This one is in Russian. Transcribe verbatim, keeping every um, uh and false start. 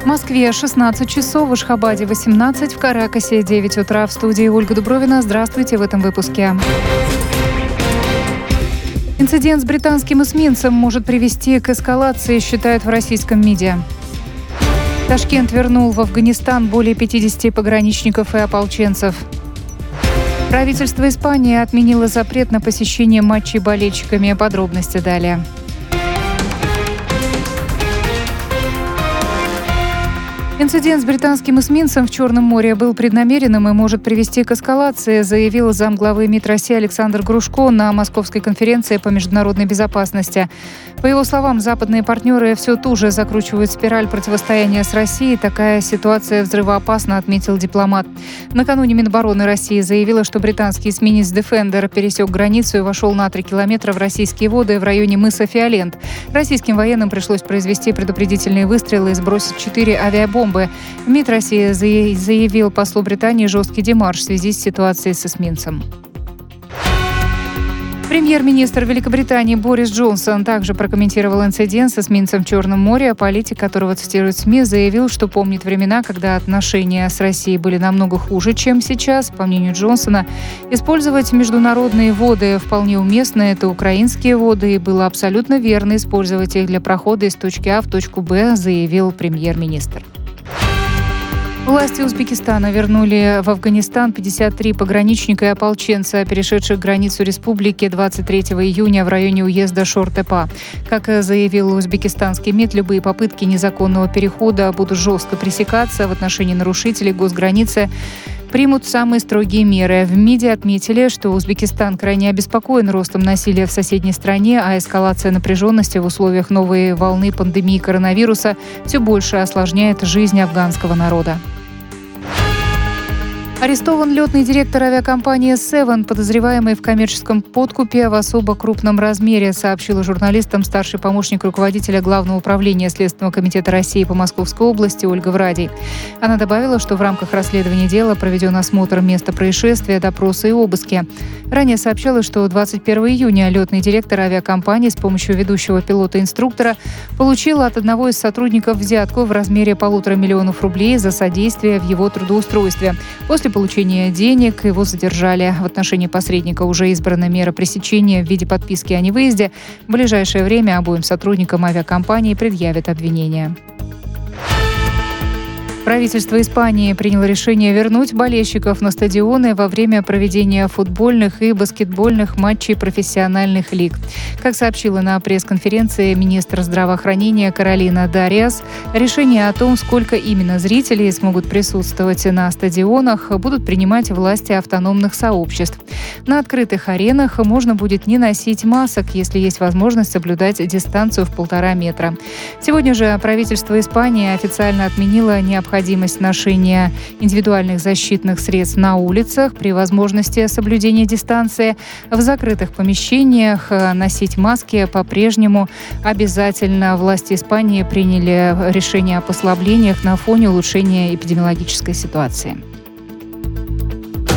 Москве шестнадцать часов, в Ашхабаде восемнадцать, в Каракасе девять утра. В студии Ольга Дубровина. Здравствуйте в этом выпуске. Инцидент с британским эсминцем может привести к эскалации, считают в российском МИДе. Ташкент вернул в Афганистан более пятидесяти пограничников и ополченцев. Правительство Испании отменило запрет на посещение матчей болельщиками. Подробности далее. Инцидент с британским эсминцем в Черном море был преднамеренным и может привести к эскалации, заявил замглавы МИД России Александр Грушко на Московской конференции по международной безопасности. По его словам, западные партнеры все туже закручивают спираль противостояния с Россией. Такая ситуация взрывоопасна, отметил дипломат. Накануне Минобороны России заявила, что британский эсминец «Дефендер» пересек границу и вошел на три километра в российские воды в районе мыса Фиолент. Российским военным пришлось произвести предупредительные выстрелы и сбросить четыре авиабомбы. МИД России заявил послу Британии жесткий демарш в связи с ситуацией с эсминцем. Премьер-министр Великобритании Борис Джонсон также прокомментировал инцидент с эсминцем в Черном море. Политик, которого цитируют СМИ, заявил, что помнит времена, когда отношения с Россией были намного хуже, чем сейчас. По мнению Джонсона, использовать международные воды вполне уместно. Это украинские воды, и было абсолютно верно использовать их для прохода из точки А в точку Б, заявил премьер-министр. Власти Узбекистана вернули в Афганистан пятьдесят три пограничника и ополченца, перешедших границу республики двадцать третьего июня в районе уезда Шор-Тепа. Как заявил узбекистанский МИД, любые попытки незаконного перехода будут жестко пресекаться. В отношении нарушителей госграницы примут самые строгие меры. В МИДе отметили, что Узбекистан крайне обеспокоен ростом насилия в соседней стране, а эскалация напряженности в условиях новой волны пандемии коронавируса все больше осложняет жизнь афганского народа. Арестован летный директор авиакомпании «Севен», подозреваемый в коммерческом подкупе в особо крупном размере, сообщила журналистам старший помощник руководителя Главного управления Следственного комитета России по Московской области Ольга Врадий. Она добавила, что в рамках расследования дела проведен осмотр места происшествия, допросы и обыски. Ранее сообщалось, что двадцать первого июня летный директор авиакомпании с помощью ведущего пилота-инструктора получил от одного из сотрудников взятку в размере полутора миллионов рублей за содействие в его трудоустройстве. После получения денег его задержали. В отношении посредника уже избрана мера пресечения в виде подписки о невыезде. В ближайшее время обоим сотрудникам авиакомпании предъявят обвинения. Правительство Испании приняло решение вернуть болельщиков на стадионы во время проведения футбольных и баскетбольных матчей профессиональных лиг. Как сообщила на пресс-конференции министр здравоохранения Каролина Дариас, решение о том, сколько именно зрителей смогут присутствовать на стадионах, будут принимать власти автономных сообществ. На открытых аренах можно будет не носить масок, если есть возможность соблюдать дистанцию в полтора метра. Сегодня же правительство Испании официально отменило необходимость Необходимость ношения индивидуальных защитных средств на улицах при возможности соблюдения дистанции. В закрытых помещениях носить маски по-прежнему обязательно. Власти Испании приняли решение о послаблениях на фоне улучшения эпидемиологической ситуации.